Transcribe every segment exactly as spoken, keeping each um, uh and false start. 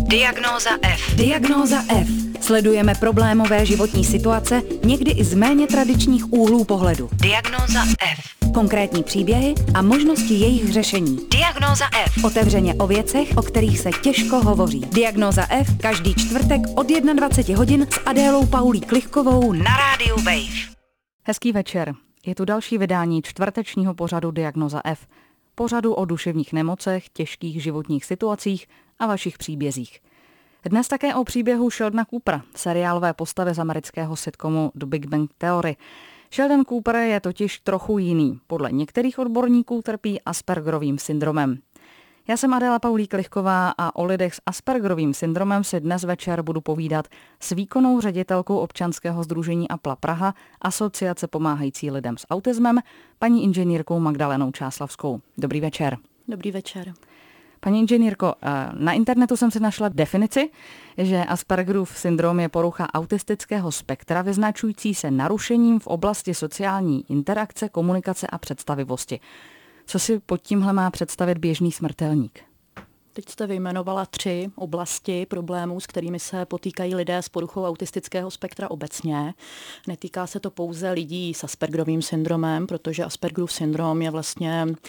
Diagnóza F. Diagnóza F. Sledujeme problémové životní situace, někdy i z méně tradičních úhlů pohledu. Diagnóza F. Konkrétní příběhy a možnosti jejich řešení. Diagnóza F. Otevřeně o věcech, o kterých se těžko hovoří. Diagnóza F. Každý čtvrtek od dvacet jedna hodin s Adélou Paulí Klichkovou na rádiu Wave. Hezký večer. Je tu další vydání čtvrtečního pořadu Diagnóza F. Pořadu o duševních nemocech, těžkých životních situacích a vašich příbězích. Dnes také o příběhu Sheldona Coopera, seriálové postavy z amerického sitcomu The Big Bang Theory. Sheldon Cooper je totiž trochu jiný. Podle některých odborníků trpí Aspergerovým syndromem. Já jsem Adéla Paulí Klichková a o lidech s Aspergerovým syndromem si dnes večer budu povídat s výkonnou ředitelkou občanského sdružení A P L A Praha, Asociace pomáhající lidem s autismem, paní inženýrkou Magdalenou Čáslavskou. Dobrý večer. Dobrý večer. Paní inženýrko, na internetu jsem si našla definici, že Aspergerův syndrom je porucha autistického spektra vyznačující se narušením v oblasti sociální interakce, komunikace a představivosti. Co si pod tímhle má představit běžný smrtelník? Teď jste vyjmenovala tři oblasti problémů, s kterými se potýkají lidé s poruchou autistického spektra obecně. Netýká se to pouze lidí s Aspergerovým syndromem, protože Aspergerův syndrom je vlastně uh,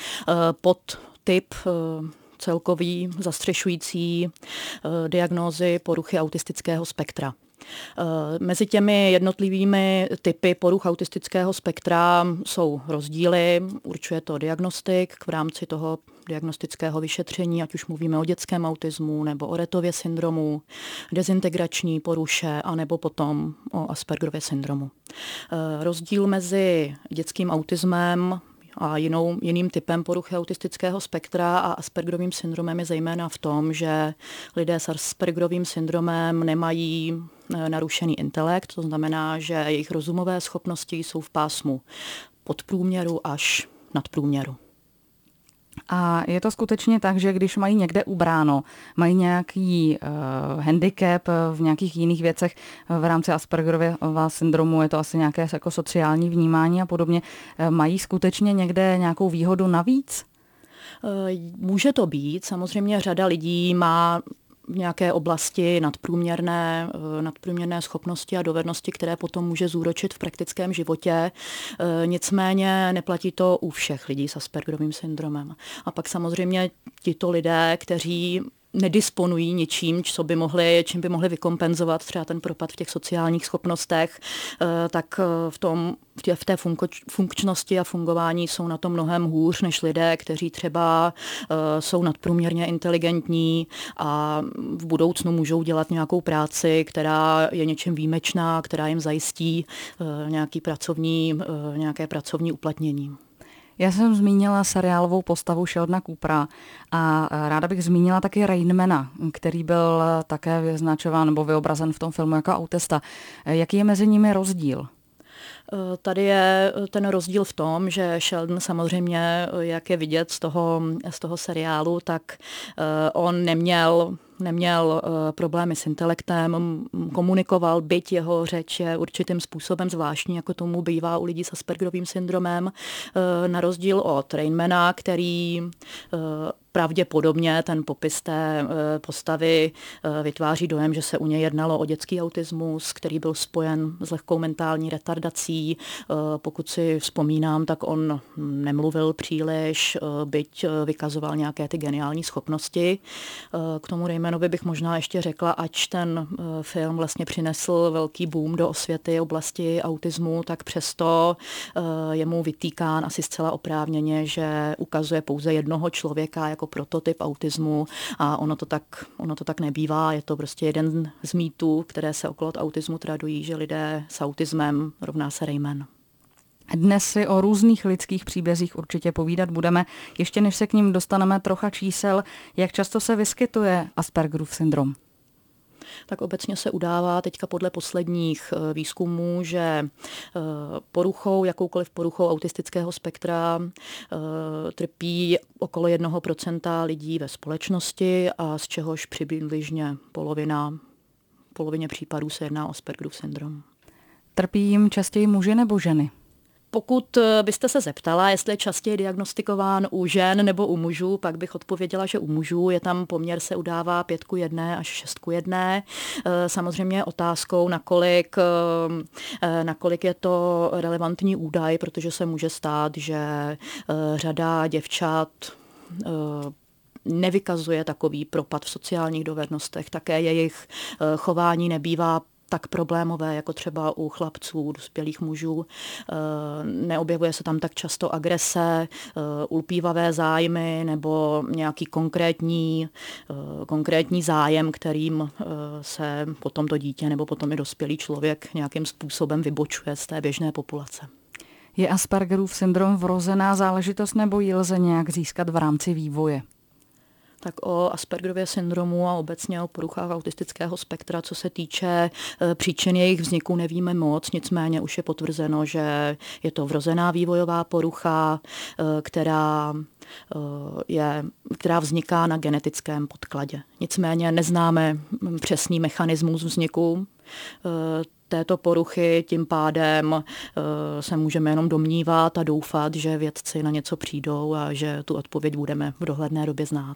podtyp uh, celkový zastřešující uh, diagnózy poruchy autistického spektra. Mezi těmi jednotlivými typy poruch autistického spektra jsou rozdíly, určuje to diagnostik v rámci toho diagnostického vyšetření, ať už mluvíme o dětském autismu nebo o Rettově syndromu, dezintegrační poruše, anebo potom o Aspergerově syndromu. Rozdíl mezi dětským autismem a jinou, jiným typem poruchy autistického spektra a Aspergerovým syndromem je zejména v tom, že lidé s Aspergerovým syndromem nemají narušený intelekt, to znamená, že jejich rozumové schopnosti jsou v pásmu podprůměru až nadprůměru. A je to skutečně tak, že když mají někde ubráno, mají nějaký uh, handicap v nějakých jiných věcech v rámci Aspergerového syndromu, je to asi nějaké jako sociální vnímání a podobně, uh, mají skutečně někde nějakou výhodu navíc? Může to být. Samozřejmě řada lidí má v nějaké oblasti nadprůměrné, nadprůměrné schopnosti a dovednosti, které potom může zúročit v praktickém životě. Nicméně neplatí to u všech lidí s Aspergerovým syndromem. A pak samozřejmě tito lidé, kteří nedisponují ničím, co by mohli, čím by mohli vykompenzovat třeba ten propad v těch sociálních schopnostech, tak v tom v té funkčnosti a fungování jsou na tom mnohem hůř než lidé, kteří třeba jsou nadprůměrně inteligentní a v budoucnu můžou dělat nějakou práci, která je něčím výjimečná, která jim zajistí nějaký pracovní, nějaké pracovní uplatnění. Já jsem zmínila seriálovou postavu Sheldona Coopera a ráda bych zmínila taky Rainmana, který byl také vyznačován nebo vyobrazen v tom filmu jako autista. Jaký je mezi nimi rozdíl? Tady je ten rozdíl v tom, že Sheldon samozřejmě, jak je vidět z toho, z toho seriálu, tak on neměl neměl uh, problémy s intelektem, komunikoval, byť jeho řeč je určitým způsobem zvláštní, jako tomu bývá u lidí s Aspergerovým syndromem, uh, na rozdíl od Rainmana, který uh, pravděpodobně ten popis té uh, postavy uh, vytváří dojem, že se u něj jednalo o dětský autismus, který byl spojen s lehkou mentální retardací. Uh, pokud si vzpomínám, tak on nemluvil příliš, uh, byť uh, vykazoval nějaké ty geniální schopnosti. Uh, k tomu Rainmanovi bych možná ještě řekla, ač ten uh, film vlastně přinesl velký boom do osvěty oblasti autismu, tak přesto uh, je mu vytýkán asi zcela oprávněně, že ukazuje pouze jednoho člověka jako prototyp autismu a ono to tak, ono to tak nebývá. Je to prostě jeden z mýtů, které se okolo autismu tradují, že lidé s autismem rovná se Rainman. Dnes si o různých lidských příbězích určitě povídat budeme. Ještě než se k ním dostaneme trocha čísel, jak často se vyskytuje Aspergerův syndrom? Tak obecně se udává teďka podle posledních výzkumů, že poruchou, jakoukoliv poruchou autistického spektra trpí okolo jednoho procenta lidí ve společnosti a z čehož přibližně polovina, polovině případů se jedná o Aspergerův syndrom. Trpí jim častěji muži nebo ženy? Pokud byste se zeptala, jestli je častěji diagnostikován u žen nebo u mužů, pak bych odpověděla, že u mužů je tam poměr se udává pět ku jedné až šest ku jedné. Samozřejmě otázkou, nakolik, nakolik je to relevantní údaj, protože se může stát, že řada děvčat nevykazuje takový propad v sociálních dovednostech, také jejich chování nebývá tak problémové, jako třeba u chlapců, dospělých mužů. Neobjevuje se tam tak často agrese, ulpívavé zájmy nebo nějaký konkrétní, konkrétní zájem, kterým se potom to dítě nebo potom i dospělý člověk nějakým způsobem vybočuje z té běžné populace. Je Aspergerův syndrom vrozená záležitost nebo ji lze nějak získat v rámci vývoje? Tak o Aspergerově syndromu a obecně o poruchách autistického spektra, co se týče příčin jejich vzniku, nevíme moc, nicméně už je potvrzeno, že je to vrozená vývojová porucha, která, je, která vzniká na genetickém podkladě. Nicméně neznáme přesný mechanismus vzniku této poruchy, tím pádem se můžeme jenom domnívat a doufat, že vědci na něco přijdou a že tu odpověď budeme v dohledné době znát.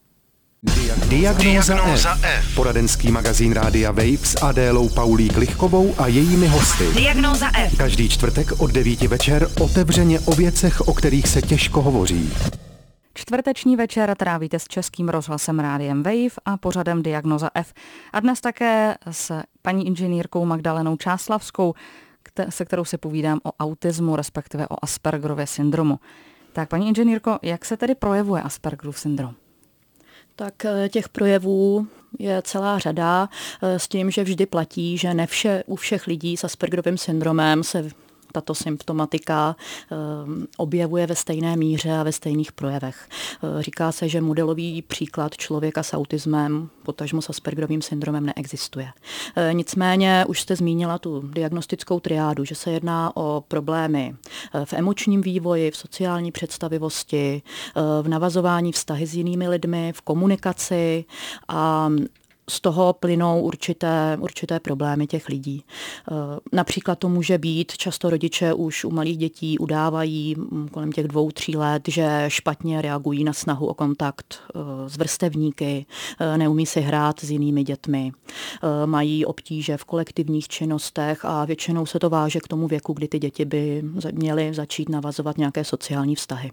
Diagnóza F. Poradenský magazín Rádia Wave s Adélou Paulík Lichkovou a jejími hosty. Diagnóza F. Každý čtvrtek od devíti večer otevřeně o věcech, o kterých se těžko hovoří. Čtvrteční večer trávíte s Českým rozhlasem Rádiem Wave a pořadem Diagnóza F. A dnes také s paní inženýrkou Magdalenou Čáslavskou, se kterou si povídám o autismu, respektive o Aspergerově syndromu. Tak paní inženýrko, jak se tedy projevuje Aspergerův syndrom? Tak těch projevů je celá řada s tím, že vždy platí, že ne vše, u všech lidí s Aspergerovým syndromem se tato symptomatika objevuje ve stejné míře a ve stejných projevech. Říká se, že modelový příklad člověka s autismem, potažmo s Aspergerovým syndromem, neexistuje. Nicméně už jste zmínila tu diagnostickou triádu, že se jedná o problémy v emočním vývoji, v sociální představivosti, v navazování vztahy s jinými lidmi, v komunikaci a z toho plynou určité, určité problémy těch lidí. Například to může být, často rodiče už u malých dětí udávají kolem těch dvou, tří let, že špatně reagují na snahu o kontakt s vrstevníky, neumí si hrát s jinými dětmi, mají obtíže v kolektivních činnostech a většinou se to váže k tomu věku, kdy ty děti by měly začít navazovat nějaké sociální vztahy.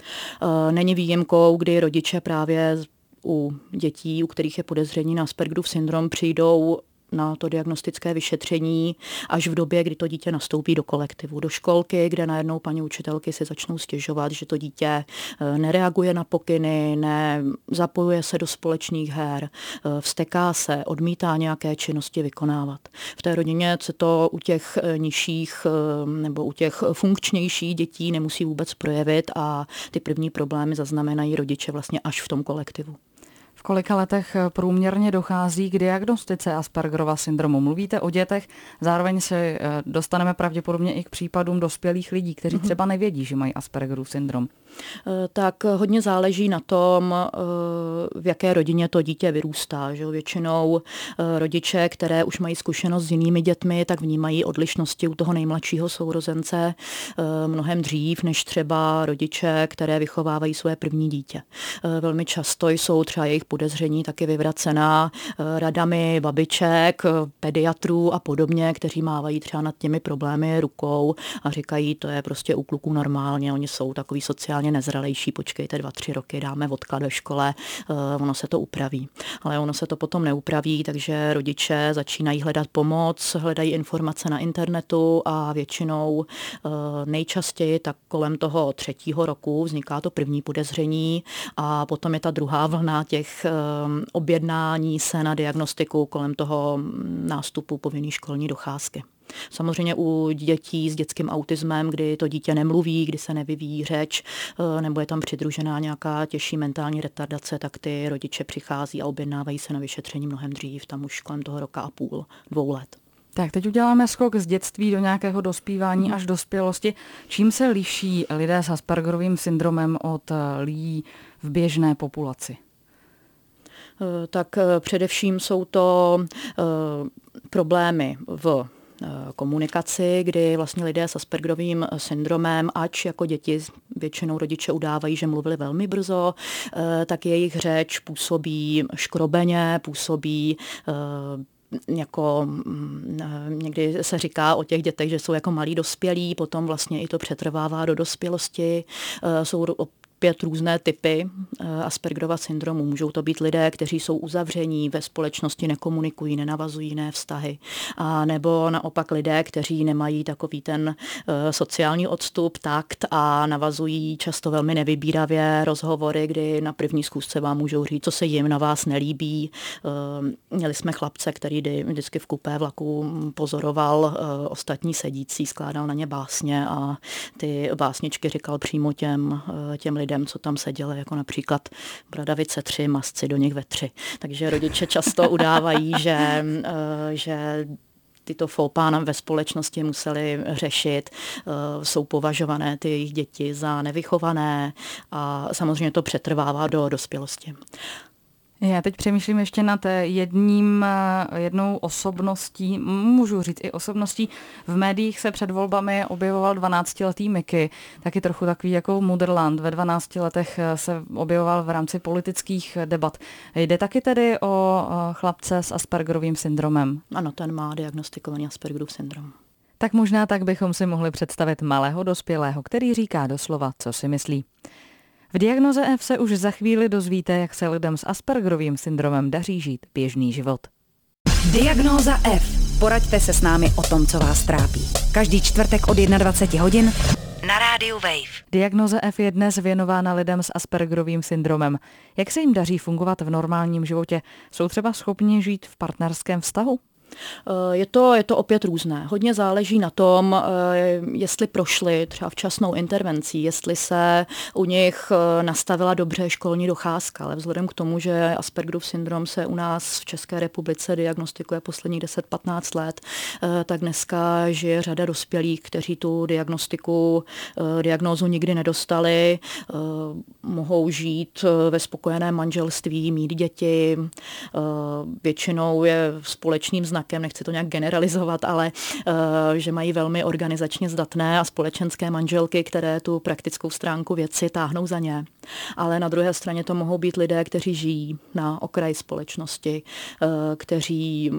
Není výjimkou, kdy rodiče právě u dětí, u kterých je podezření na Aspergerův syndrom, přijdou na to diagnostické vyšetření až v době, kdy to dítě nastoupí do kolektivu, do školky, kde najednou paní učitelky si začnou stěžovat, že to dítě nereaguje na pokyny, nezapojuje se do společných her, vzteká se, odmítá nějaké činnosti vykonávat. V té rodině se to u těch nižších nebo u těch funkčnějších dětí nemusí vůbec projevit a ty první problémy zaznamenají rodiče vlastně až v tom kolektivu. V kolika letech průměrně dochází k diagnostice Aspergerova syndromu? Mluvíte o dětech, zároveň se dostaneme pravděpodobně i k případům dospělých lidí, kteří třeba nevědí, že mají Aspergerův syndrom. Tak hodně záleží na tom, v jaké rodině to dítě vyrůstá. Že? Většinou rodiče, které už mají zkušenost s jinými dětmi, tak vnímají odlišnosti u toho nejmladšího sourozence mnohem dřív, než třeba rodiče, které vychovávají své první dítě. Velmi často jsou třeba jejich podezření taky vyvracená radami babiček, pediatrů a podobně, kteří mávají třeba nad těmi problémy rukou a říkají, to je prostě u kluků normálně, oni jsou takový sociálně nezralejší, počkejte dva, tři roky, dáme odklad ve škole, ono se to upraví. Ale ono se to potom neupraví, takže rodiče začínají hledat pomoc, hledají informace na internetu a většinou nejčastěji tak kolem toho třetího roku vzniká to první podezření a potom je ta druhá vlna těch objednání se na diagnostiku kolem toho nástupu povinné školní docházky. Samozřejmě u dětí s dětským autismem, kdy to dítě nemluví, kdy se nevyvíjí řeč, nebo je tam přidružená nějaká těžší mentální retardace, tak ty rodiče přichází a objednávají se na vyšetření mnohem dřív, tam už kolem toho roka a půl, dvou let. Tak teď uděláme skok z dětství do nějakého dospívání až dospělosti. Čím se liší lidé s Aspergerovým syndromem od lidí v běžné populaci? Tak především jsou to problémy v komunikaci, kdy vlastně lidé s Aspergerovým syndromem, ač jako děti většinou rodiče udávají, že mluvili velmi brzo, tak jejich řeč působí škrobeně, působí jako někdy se říká o těch dětech, že jsou jako malí dospělí, potom vlastně i to přetrvává do dospělosti. Jsou pět různé typy Aspergerova syndromu. Můžou to být lidé, kteří jsou uzavření, ve společnosti nekomunikují, nenavazují jiné vztahy. A nebo naopak lidé, kteří nemají takový ten sociální odstup, takt a navazují často velmi nevybíravě rozhovory, kdy na první schůzce vám můžou říct, co se jim na vás nelíbí. Měli jsme chlapce, který vždycky v kupé vlaku pozoroval ostatní sedící, skládal na ně básně a ty básničky říkal přímo těm, těm lidem, co tam seděli, jako například bradavice tři, masci do nich ve tři. Takže rodiče často udávají, že, že tyto faux pas ve společnosti museli řešit, jsou považované ty jejich děti za nevychované a samozřejmě to přetrvává do dospělosti. Já teď přemýšlím ještě nad jedním, jednou osobností, můžu říct i osobností. V médiích se před volbami objevoval dvanáctiletý Mickey, taky trochu takový jako Mudrland. Ve dvanácti letech se objevoval v rámci politických debat. Jde taky tedy o chlapce s Aspergerovým syndromem? Ano, ten má diagnostikovaný Aspergerův syndrom. Tak možná tak bychom si mohli představit malého dospělého, který říká doslova, co si myslí. V Diagnoze F se už za chvíli dozvíte, jak se lidem s Aspergerovým syndromem daří žít běžný život. Diagnóza F. Poraďte se s námi o tom, co vás trápí. Každý čtvrtek od dvacet jedna hodin na rádiu Wave. Diagnoza F je dnes věnována lidem s Aspergerovým syndromem. Jak se jim daří fungovat v normálním životě? Jsou třeba schopni žít v partnerském vztahu? Je to, je to opět různé. Hodně záleží na tom, jestli prošli třeba včasnou intervencí, jestli se u nich nastavila dobře školní docházka, ale vzhledem k tomu, že Aspergerův syndrom se u nás v České republice diagnostikuje posledních deset patnáct let, tak dneska žije řada dospělých, kteří tu diagnostiku, diagnózu nikdy nedostali, mohou žít ve spokojeném manželství, mít děti, většinou je společným znakem, nechci to nějak generalizovat, ale uh, že mají velmi organizačně zdatné a společenské manželky, které tu praktickou stránku věci táhnou za ně. Ale na druhé straně to mohou být lidé, kteří žijí na okraji společnosti, uh, kteří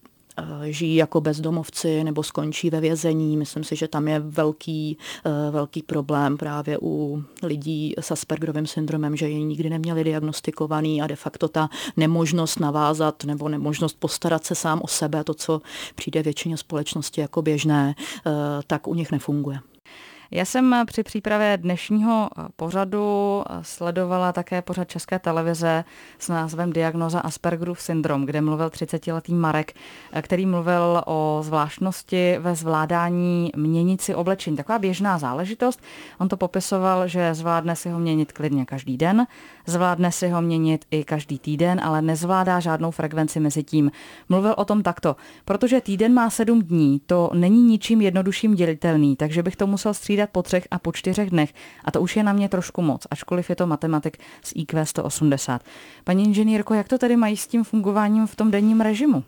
žijí jako bezdomovci nebo skončí ve vězení. Myslím si, že tam je velký, velký problém právě u lidí s Aspergerovým syndromem, že ji nikdy neměli diagnostikovaný a de facto ta nemožnost navázat nebo nemožnost postarat se sám o sebe, to, co přijde většině společnosti jako běžné, tak u nich nefunguje. Já jsem při přípravě dnešního pořadu sledovala také pořad České televize s názvem Diagnoza Aspergerův syndrom, kde mluvil třicetiletý Marek, který mluvil o zvláštnosti ve zvládání měnit si oblečení. Taková běžná záležitost. On to popisoval, že zvládne si ho měnit klidně každý den, zvládne si ho měnit i každý týden, ale nezvládá žádnou frekvenci mezi tím. Mluvil o tom takto, protože týden má sedm dní, to není ničím jednodušším dělitelný, takže bych to musel střídat po třech a po čtyřech dnech a to už je na mě trošku moc, ačkoliv je to matematik s í kvé sto osmdesát. Paní inženýrko, jak to tedy mají s tím fungováním v tom denním režimu?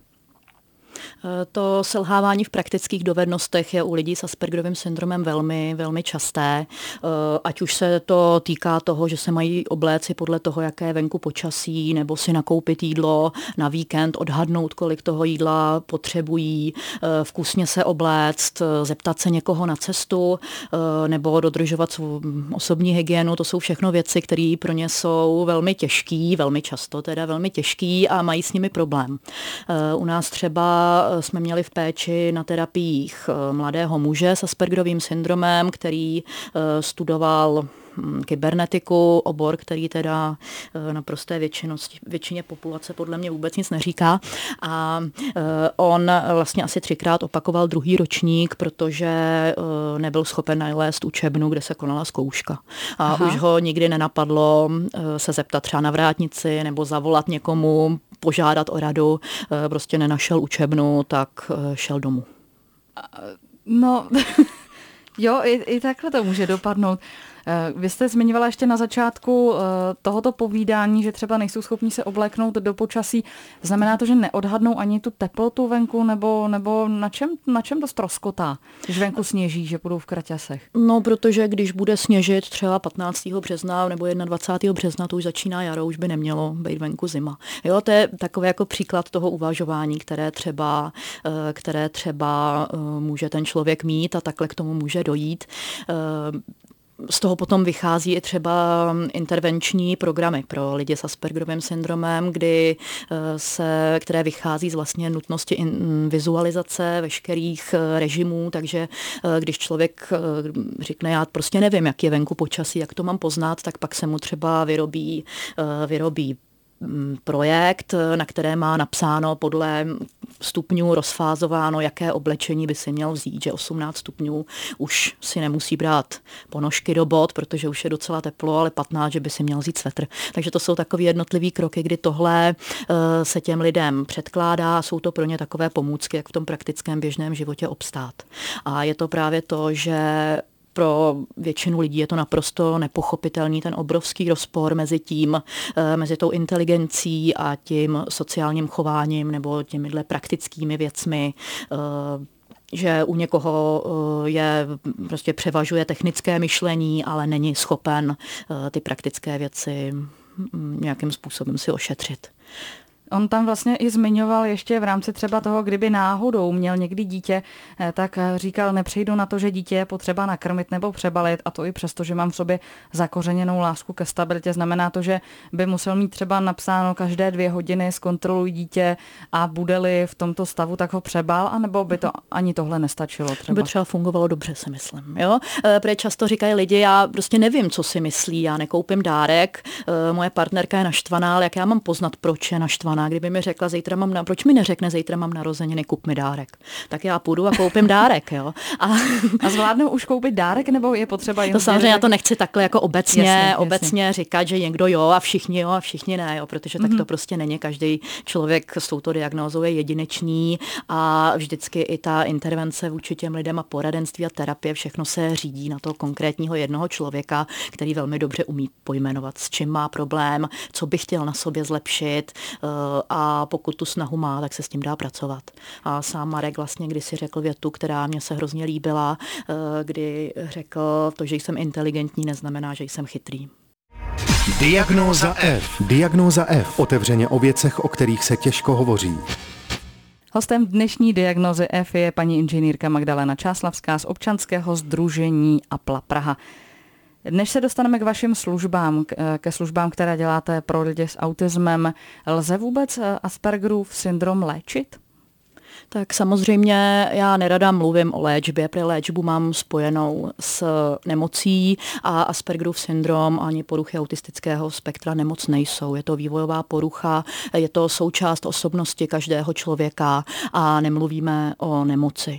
To selhávání v praktických dovednostech je u lidí s Aspergerovým syndromem velmi, velmi časté. Ať už se to týká toho, že se mají obléci podle toho, jaké je venku počasí, nebo si nakoupit jídlo na víkend, odhadnout, kolik toho jídla potřebují, vkusně se obléct, zeptat se někoho na cestu, nebo dodržovat svou osobní hygienu. To jsou všechno věci, které pro ně jsou velmi těžký, velmi často teda velmi těžký a mají s nimi problém. U nás třeba jsme měli v péči na terapiích mladého muže s Aspergerovým syndromem, který studoval kybernetiku, obor, který teda naprosté většině populace podle mě vůbec nic neříká. A on vlastně asi třikrát opakoval druhý ročník, protože nebyl schopen nalézt učebnu, kde se konala zkouška. A Aha. už ho nikdy nenapadlo se zeptat třeba na vrátnici nebo zavolat někomu, požádat o radu, prostě nenašel učebnu, tak šel domů. No, jo, i, i takhle to může dopadnout. Vy jste zmiňovala ještě na začátku tohoto povídání, že třeba nejsou schopni se obléknout do počasí. Znamená to, že neodhadnou ani tu teplotu venku, nebo, nebo na čem, na čem to ztroskotá, když venku sněží, že budou v kraťasech? No, protože když bude sněžit třeba patnáctého března nebo dvacátého prvního března, to už začíná jaro, už by nemělo být venku zima. Jo, to je takový jako příklad toho uvažování, které třeba, které třeba může ten člověk mít a takhle k tomu může dojít. Z toho potom vychází i třeba intervenční programy pro lidi s Aspergerovým syndromem, kdy se, které vychází z vlastně nutnosti in, vizualizace veškerých režimů, takže když člověk řekne, já prostě nevím, jak je venku počasí, jak to mám poznat, tak pak se mu třeba vyrobí, vyrobí projekt, na které má napsáno podle stupňů rozfázováno, jaké oblečení by si měl vzít, že osmnáct stupňů už si nemusí brát ponožky do bot, protože už je docela teplo, ale patnáct, že by si měl vzít svetr. Takže to jsou takové jednotlivé kroky, kdy tohle se těm lidem předkládá, jsou to pro ně takové pomůcky, jak v tom praktickém běžném životě obstát. A je to právě to, že pro většinu lidí je to naprosto nepochopitelný, ten obrovský rozpor mezi tím, mezi tou inteligencí a tím sociálním chováním nebo těmihle praktickými věcmi, že u někoho je, prostě převažuje technické myšlení, ale není schopen ty praktické věci nějakým způsobem si ošetřit. On tam vlastně i zmiňoval ještě v rámci třeba toho, kdyby náhodou měl někdy dítě, tak říkal, nepřejdu na to, že dítě je potřeba nakrmit nebo přebalit, a to i přesto, že mám v sobě zakořeněnou lásku ke stabilitě. Znamená to, že by musel mít třeba napsáno každé dvě hodiny zkontroluj dítě a bude-li v tomto stavu, tak ho přebal, anebo by to ani tohle nestačilo třeba? By třeba fungovalo dobře, si myslím. Jo? Protože často říkají lidi, já prostě nevím, co si myslí, já nekoupím dárek, moje partnerka je naštvaná, ale jak já mám poznat, proč je naštvaná? Kdyby mi řekla, zítra mám na, proč mi neřekne, zítra mám narozeniny, kup mi dárek. Tak já půjdu a koupím dárek. Jo? A, a zvládnou už koupit dárek, nebo je potřeba jeho? To samozřejmě já to nechci takhle jako obecně, jasně, obecně jasně. říkat, že někdo jo a všichni jo a všichni ne, jo, protože tak mm-hmm. to prostě není. Každý člověk s touto diagnózou je jedinečný a vždycky i ta intervence vůči těm lidem a poradenství a terapie, všechno se řídí na toho konkrétního jednoho člověka, který velmi dobře umí pojmenovat, s čím má problém, co by chtěl na sobě zlepšit, a pokud tu snahu má, tak se s tím dá pracovat. A sám Marek vlastně kdysi řekl větu, která mě se hrozně líbila, kdy řekl, to, že jsem inteligentní, neznamená, že jsem chytrý. Diagnóza F. Diagnóza F. Otevřeně o věcech, o kterých se těžko hovoří. Hostem dnešní Diagnózy F je paní inženýrka Magdalena Čáslavská z občanského sdružení APLA Praha. Než se dostaneme k vašim službám, ke službám, které děláte pro lidi s autismem, lze vůbec Aspergerův syndrom léčit? Tak samozřejmě já nerada mluvím o léčbě, protože léčbu mám spojenou s nemocí a Aspergerův syndrom ani poruchy autistického spektra nemoc nejsou. Je to vývojová porucha, je to součást osobnosti každého člověka a nemluvíme o nemoci.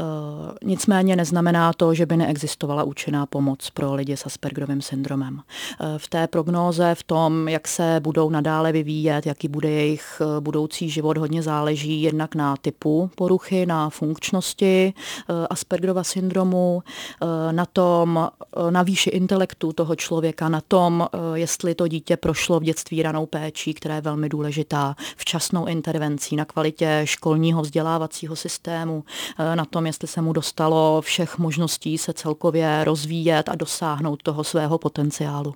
Nicméně neznamená to, že by neexistovala účinná pomoc pro lidi s Aspergerovým syndromem. V té prognóze, v tom, jak se budou nadále vyvíjet, jaký bude jejich budoucí život, hodně záleží jednak na typu poruchy, na funkčnosti Aspergerova syndromu, na tom, na výši intelektu toho člověka, na tom, jestli to dítě prošlo v dětství ranou péčí, která je velmi důležitá, včasnou intervencí, na kvalitě školního vzdělávacího systému, na tom, jestli se mu dostalo všech možností se celkově rozvíjet a dosáhnout toho svého potenciálu.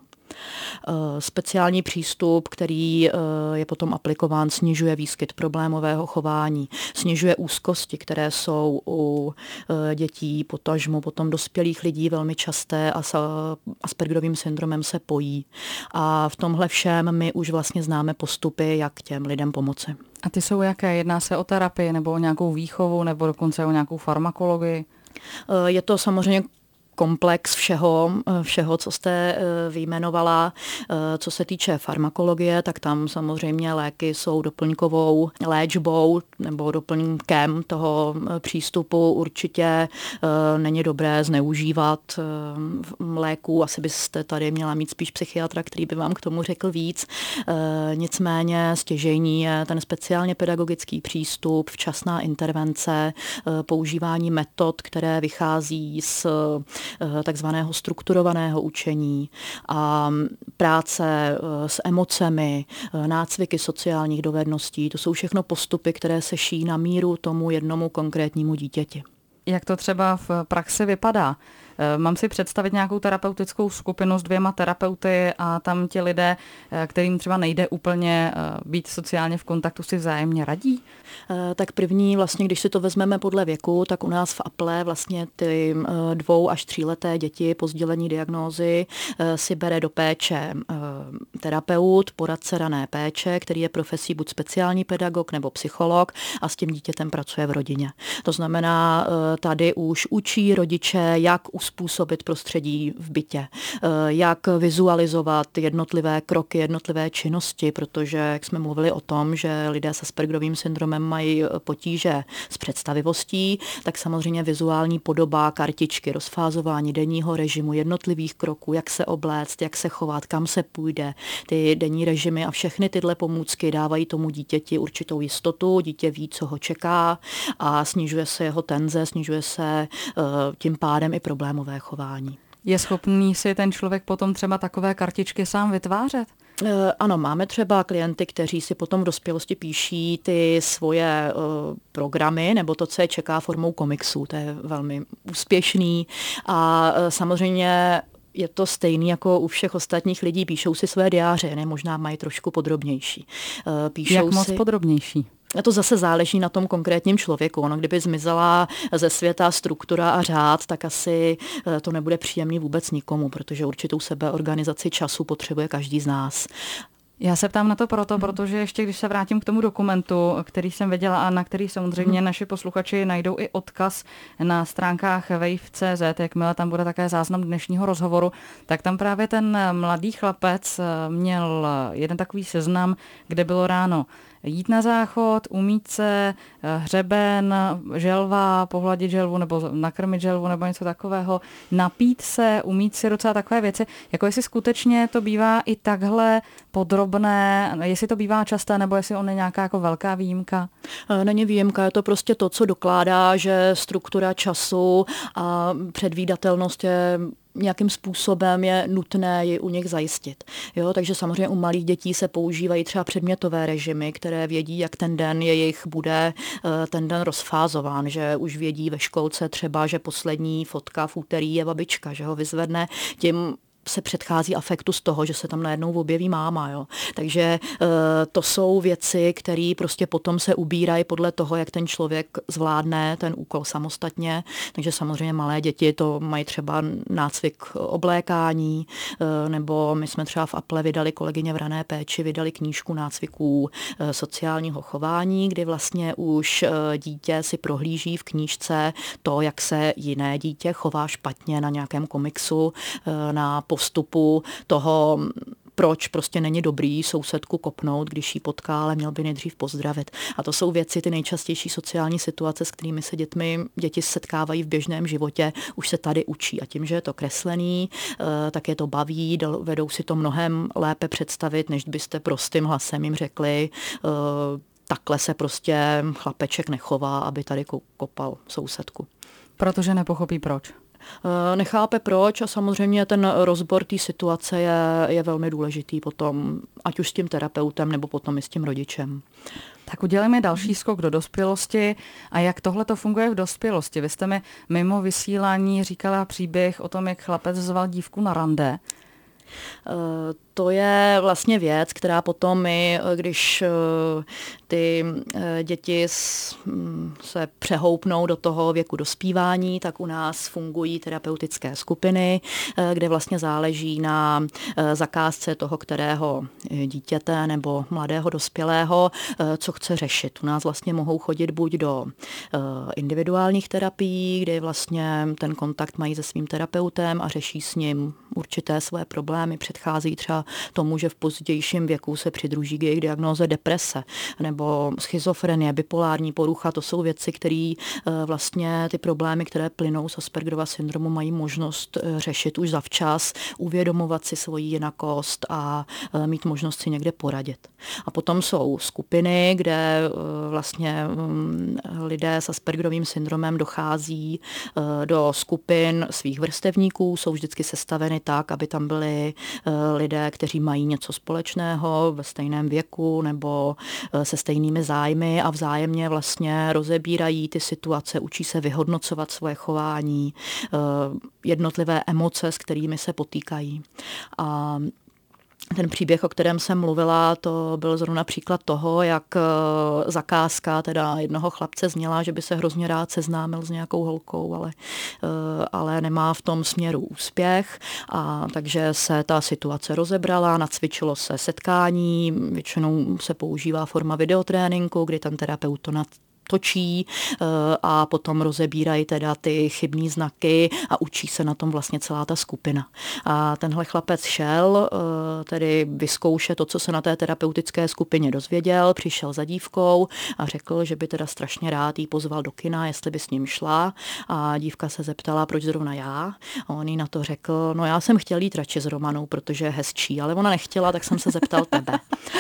Speciální přístup, který je potom aplikován, snižuje výskyt problémového chování, snižuje úzkosti, které jsou u dětí, potažmo potom dospělých lidí velmi časté a s Aspergerovým syndromem se pojí. A v tomhle všem my už vlastně známe postupy, jak těm lidem pomoci. A ty jsou jaké? Jedná se o terapii nebo o nějakou výchovu nebo dokonce o nějakou farmakologii? Je to samozřejmě komplex všeho, všeho, co jste vyjmenovala. Co se týče farmakologie, tak tam samozřejmě léky jsou doplňkovou léčbou nebo doplňkem toho přístupu. Určitě není dobré zneužívat léků. Asi byste tady měla mít spíš psychiatra, který by vám k tomu řekl víc. Nicméně stěžejní je ten speciálně pedagogický přístup, včasná intervence, používání metod, které vychází z takzvaného strukturovaného učení a práce s emocemi, nácviky sociálních dovedností. To jsou všechno postupy, které se šíjí na míru tomu jednomu konkrétnímu dítěti. Jak to třeba v praxi vypadá? Mám si představit nějakou terapeutickou skupinu s dvěma terapeuty a tam ti lidé, kterým třeba nejde úplně být sociálně v kontaktu, si vzájemně radí? Tak první, vlastně, když si to vezmeme podle věku, tak u nás v Apple vlastně ty dvou až tříleté děti po sdělení diagnózy si bere do péče terapeut, poradce rané péče, který je profesí buď speciální pedagog nebo psycholog a s tím dítětem pracuje v rodině. To znamená, tady už učí rodiče, jak uspůsobit prostředí v bytě, jak vizualizovat jednotlivé kroky, jednotlivé činnosti, protože, jak jsme mluvili o tom, že lidé se Aspergerovým syndromem mají potíže s představivostí, tak samozřejmě vizuální podoba, kartičky, rozfázování denního režimu, jednotlivých kroků, jak se obléct, jak se chovat, kam se půjde, ty denní režimy a všechny tyhle pomůcky dávají tomu dítěti určitou jistotu, dítě ví, co ho čeká a snižuje se jeho tenze, snižuje se tím pádem i problémové chování. Je schopný si ten člověk potom třeba takové kartičky sám vytvářet? Ano, máme třeba klienty, kteří si potom v dospělosti píší ty svoje uh, programy nebo to, co je čeká formou komiksů. To je velmi úspěšný a uh, samozřejmě je to stejný jako u všech ostatních lidí. Píšou si své diáře, ne? Možná mají trošku podrobnější. Uh, píšou Jak moc si... podrobnější? A to zase záleží na tom konkrétním člověku. Ono, kdyby zmizela ze světa struktura a řád, tak asi to nebude příjemný vůbec nikomu, protože určitou sebeorganizaci času potřebuje každý z nás. Já se ptám na to proto, protože ještě když se vrátím k tomu dokumentu, který jsem viděla a na který samozřejmě hmm. naši posluchači najdou i odkaz na stránkách wave tečka cé zet, jakmile tam bude také záznam dnešního rozhovoru, tak tam právě ten mladý chlapec měl jeden takový seznam, kde bylo ráno jít na záchod, umýt se, hřeben, želva, pohladit želvu nebo nakrmit želvu nebo něco takového, napít se, umýt si docela takové věci. Jako jestli skutečně to bývá i takhle podrobné, jestli to bývá časté nebo jestli on je nějaká jako velká výjimka? Není výjimka, je to prostě to, co dokládá, že struktura času a předvídatelnost je nějakým způsobem je nutné ji u nich zajistit. Jo, takže samozřejmě u malých dětí se používají třeba předmětové režimy, které vědí, jak ten den jejich bude ten den rozfázován, že už vědí ve školce třeba, že poslední fotka v úterý je babička, že ho vyzvedne, tím se předchází afektu z toho, že se tam najednou objeví máma. Jo. Takže e, to jsou věci, které prostě potom se ubírají podle toho, jak ten člověk zvládne ten úkol samostatně. Takže samozřejmě malé děti to mají třeba nácvik oblékání, e, nebo my jsme třeba v Apple vydali, kolegyně v rané péči, vydali knížku nácviků e, sociálního chování, kdy vlastně už e, dítě si prohlíží v knížce to, jak se jiné dítě chová špatně na nějakém komiksu, e, na postupu toho, proč prostě není dobrý sousedku kopnout, když ji potká, ale měl by nejdřív pozdravit. A to jsou věci, ty nejčastější sociální situace, s kterými se dětmi, děti setkávají v běžném životě, už se tady učí. A tím, že je to kreslený, tak je to baví, vedou si to mnohem lépe představit, než byste prostým hlasem jim řekli, takhle se prostě chlapeček nechová, aby tady kopal sousedku. Protože nepochopí proč. Nechápe proč a samozřejmě ten rozbor té situace je, je velmi důležitý potom, ať už s tím terapeutem nebo potom i s tím rodičem. Tak udělejme další skok do dospělosti. A jak tohle to funguje v dospělosti? Vy jste mi mimo vysílání říkala příběh o tom, jak chlapec zval dívku na rande. To je vlastně věc, která potom my, když ty děti se přehoupnou do toho věku dospívání, tak u nás fungují terapeutické skupiny, kde vlastně záleží na zakázce toho, kterého dítěte nebo mladého dospělého, co chce řešit. U nás vlastně mohou chodit buď do individuálních terapií, kde vlastně ten kontakt mají se svým terapeutem a řeší s ním určité své problémy, předchází třeba rizika tomu, že v pozdějším věku se přidruží k jejich diagnóze deprese nebo schizofrenie, bipolární porucha. To jsou věci, které vlastně ty problémy, které plynou z Aspergerova syndromu, mají možnost řešit už zavčas, uvědomovat si svoji jinakost a mít možnost si někde poradit. A potom jsou skupiny, kde vlastně lidé s Aspergerovým syndromem dochází do skupin svých vrstevníků, jsou vždycky sestaveny tak, aby tam byli lidé, kteří mají něco společného ve stejném věku nebo se stejnými zájmy a vzájemně vlastně rozebírají ty situace, učí se vyhodnocovat svoje chování, jednotlivé emoce, s kterými se potýkají. A ten příběh, o kterém jsem mluvila, to byl zrovna příklad toho, jak zakázka teda jednoho chlapce zněla, že by se hrozně rád seznámil s nějakou holkou, ale, ale nemá v tom směru úspěch. A takže se ta situace rozebrala, nacvičilo se setkání, většinou se používá forma videotréninku, kdy ten terapeut to nad točí a potom rozebírají teda ty chybné znaky a učí se na tom vlastně celá ta skupina. A tenhle chlapec šel tedy vyzkoušet to, co se na té terapeutické skupině dozvěděl, přišel za dívkou a řekl, že by teda strašně rád jí pozval do kina, jestli by s ním šla. A dívka se zeptala, proč zrovna já. A on jí na to řekl, no já jsem chtěl jít radši s Romanou, protože je hezčí, ale ona nechtěla, tak jsem se zeptal tebe.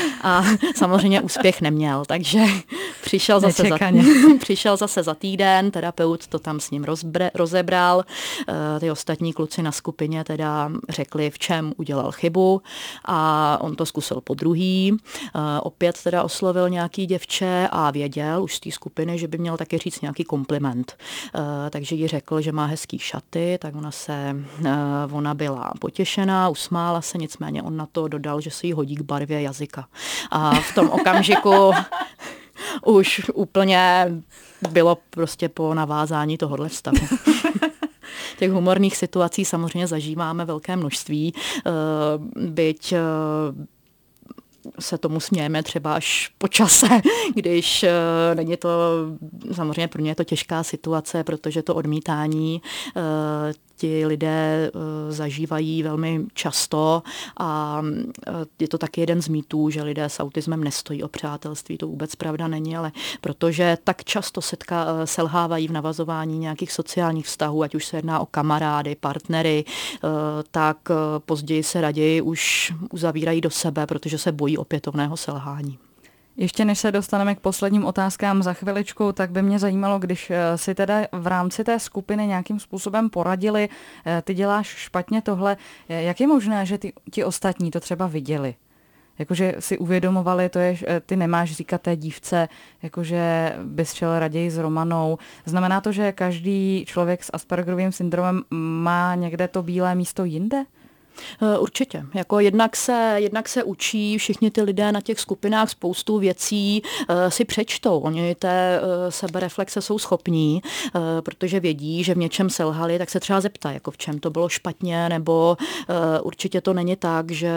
A samozřejmě úspěch neměl, takže přišel zase za Přišel zase za týden, terapeut to tam s ním rozbre, rozebral, ty ostatní kluci na skupině teda řekli, v čem udělal chybu a on to zkusil po druhý. Opět teda oslovil nějaký děvče a věděl už z té skupiny, že by měl taky říct nějaký kompliment. Takže jí řekl, že má hezký šaty, tak ona se, ona byla potěšená, usmála se, nicméně on na to dodal, že se jí hodí k barvě jazyka. A v tom okamžiku už úplně bylo prostě po navázání tohohle vztahu. Těch humorných situací samozřejmě zažíváme velké množství, byť se tomu smějeme třeba až po čase, když není to, samozřejmě pro mě je to těžká situace, protože to odmítání ti lidé zažívají velmi často a je to taky jeden z mýtů, že lidé s autismem nestojí o přátelství, to vůbec pravda není, ale protože tak často setka, selhávají v navazování nějakých sociálních vztahů, ať už se jedná o kamarády, partnery, tak později se raději už uzavírají do sebe, protože se bojí opětovného selhání. Ještě než se dostaneme k posledním otázkám za chviličku, tak by mě zajímalo, když si teda v rámci té skupiny nějakým způsobem poradili, ty děláš špatně tohle, jak je možné, že ty, ti ostatní to třeba viděli? Jakože si uvědomovali, to je, ty nemáš říkat té dívce, jakože bys šel raději s Romanou. Znamená to, že každý člověk s Aspergerovým syndromem má někde to bílé místo jinde? Určitě. Jako jednak se, jednak se učí, všichni ty lidé na těch skupinách spoustu věcí uh, si přečtou. Oni té uh, sebereflexe jsou schopní, uh, protože vědí, že v něčem selhali, tak se třeba zeptají, jako v čem to bylo špatně, nebo uh, určitě to není tak, že,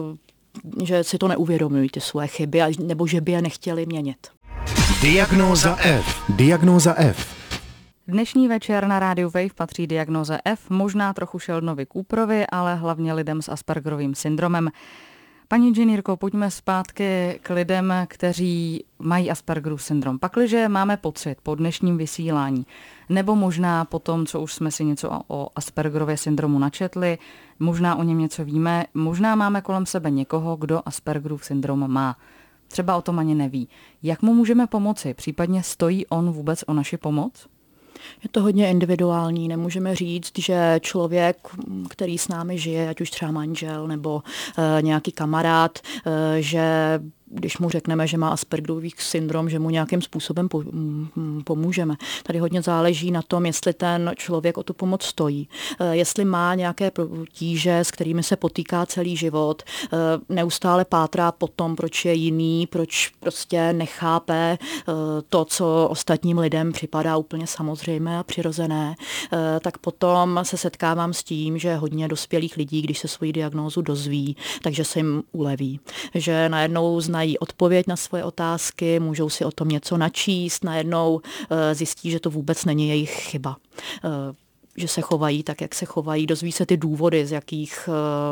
že si to neuvědomují, ty svoje chyby, nebo že by je nechtěli měnit. Diagnóza F. Diagnóza F. Dnešní večer na rádiu Wave patří Diagnóze F, možná trochu Sheldonovi Cooperovi, ale hlavně lidem s Aspergerovým syndromem. Paní inženýrko, pojďme zpátky k lidem, kteří mají Aspergerův syndrom. Pakliže máme pocit po dnešním vysílání, nebo možná po tom, co už jsme si něco o Aspergerově syndromu načetli, možná o něm něco víme, možná máme kolem sebe někoho, kdo Aspergerův syndrom má. Třeba o tom ani neví. Jak mu můžeme pomoci? Případně stojí on vůbec o naši pomoc? Je to hodně individuální, nemůžeme říct, že člověk, který s námi žije, ať už třeba manžel nebo e, nějaký kamarád, e, že když mu řekneme, že má Aspergerový syndrom, že mu nějakým způsobem pomůžeme. Tady hodně záleží na tom, jestli ten člověk o tu pomoc stojí. Jestli má nějaké potíže, s kterými se potýká celý život, neustále pátrá po tom, proč je jiný, proč prostě nechápe to, co ostatním lidem připadá úplně samozřejmé a přirozené, tak potom se setkávám s tím, že hodně dospělých lidí, když se svoji diagnózu dozví, takže se jim uleví. Že najednou znají odpověď na svoje otázky, můžou si o tom něco načíst, najednou zjistí, že to vůbec není jejich chyba. že se chovají tak, jak se chovají, dozví se ty důvody, z jakých,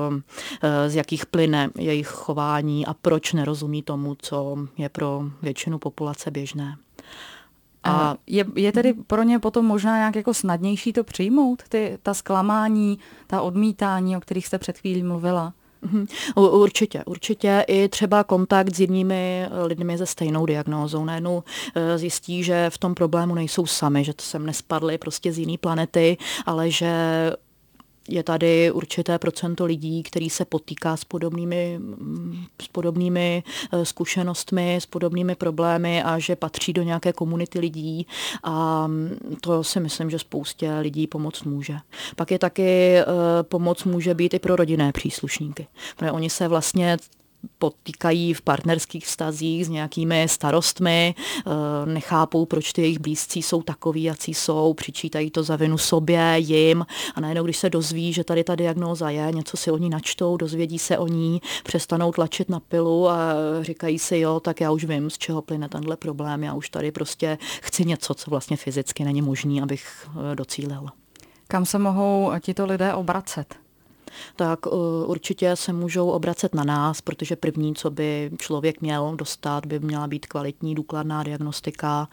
z jakých plyne jejich chování a proč nerozumí tomu, co je pro většinu populace běžné. A je, je tedy pro ně potom možná nějak jako snadnější to přijmout, ty, ta zklamání, ta odmítání, o kterých jste před chvílí mluvila? Určitě, určitě i třeba kontakt s jinými lidmi se stejnou diagnózou. Najednou zjistí, že v tom problému nejsou sami, že to sem nespadli prostě z jiné planety, ale že je tady určité procento lidí, který se potýká s podobnými, s podobnými zkušenostmi, s podobnými problémy a že patří do nějaké komunity lidí a to si myslím, že spoustě lidí pomoct může. Pak je taky pomoc může být i pro rodinné příslušníky, protože oni se vlastně potýkají v partnerských vztazích s nějakými starostmi, nechápou, proč ty jejich blízcí jsou takoví, jací jsou, přičítají to za vinu sobě, jim a najednou, když se dozví, že tady ta diagnóza je, něco si o ní načtou, dozvědí se o ní, přestanou tlačit na pilu a říkají si, jo, tak já už vím, z čeho plyne tenhle problém, já už tady prostě chci něco, co vlastně fyzicky není možné, abych docílil. Kam se mohou tito lidé obracet? Tak určitě se můžou obracet na nás, protože první, co by člověk měl dostat, by měla být kvalitní, důkladná diagnostika.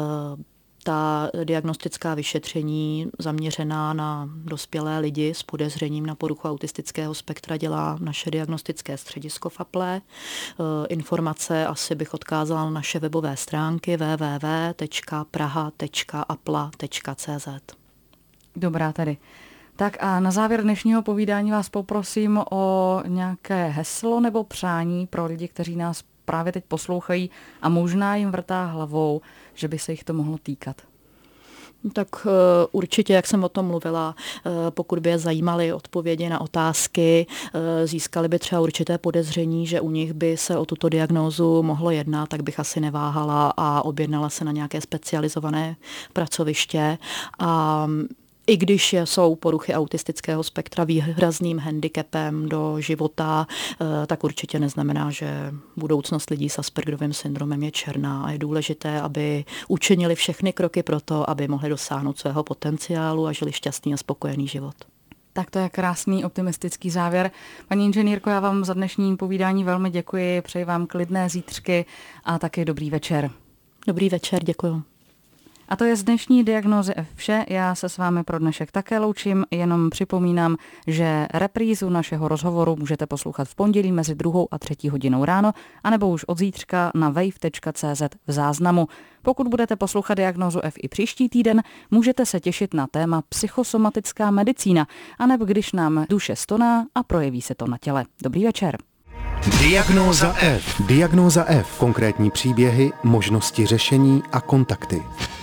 Ta diagnostická vyšetření zaměřená na dospělé lidi s podezřením na poruchu autistického spektra dělá naše diagnostické středisko FAPLE. Informace asi bych odkázala na naše webové stránky w w w tečka praha tečka apla tečka c z. Dobrá tedy. Tak a na závěr dnešního povídání vás poprosím o nějaké heslo nebo přání pro lidi, kteří nás právě teď poslouchají a možná jim vrtá hlavou, že by se jich to mohlo týkat. Tak uh, určitě, jak jsem o tom mluvila, uh, pokud by je zajímaly odpovědi na otázky, uh, získali by třeba určité podezření, že u nich by se o tuto diagnózu mohlo jednat, tak bych asi neváhala a objednala se na nějaké specializované pracoviště. A i když jsou poruchy autistického spektra výrazným handicapem do života, tak určitě neznamená, že budoucnost lidí s Aspergerovým syndromem je černá a je důležité, aby učinili všechny kroky pro to, aby mohli dosáhnout svého potenciálu a žili šťastný a spokojený život. Tak to je krásný optimistický závěr. Paní inženýrko, já vám za dnešní povídání velmi děkuji, přeji vám klidné zítřky a taky dobrý večer. Dobrý večer, děkuji. A to je z dnešní Diagnózy F vše. Já se s vámi pro dnešek také loučím, jenom připomínám, že reprízu našeho rozhovoru můžete poslouchat v pondělí mezi druhou a třetí hodinou ráno, anebo už od zítřka na wave tečka c z v záznamu. Pokud budete poslouchat Diagnózu F i příští týden, můžete se těšit na téma psychosomatická medicína, anebo když nám duše stoná a projeví se to na těle. Dobrý večer. Diagnóza F. Diagnóza F. Konkrétní příběhy, možnosti řešení a kontakty.